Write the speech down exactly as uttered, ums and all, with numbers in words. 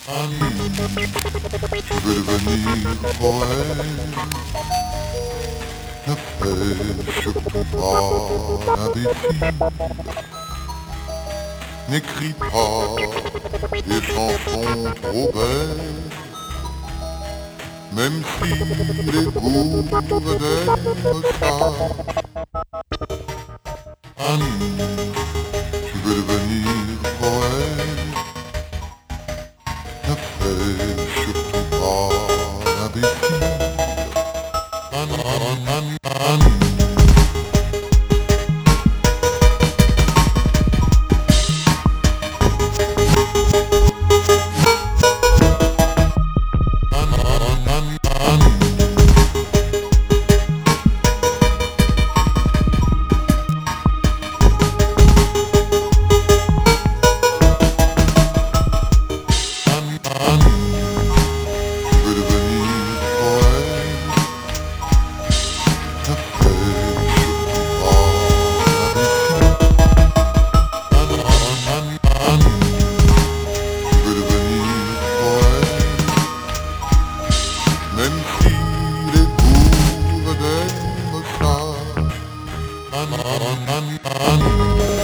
Annie, tu veux devenir poète, ne fais surtout pas l'imbécile. N'écris pas des chansons trop belles, même si les bourres aiment ça. Annie, tu veux devenir poète, ne fais surtout pas l'imbécile. Annie, Annie, Annie. Même si les bourres aiment ça. Annie, Annie, Annie.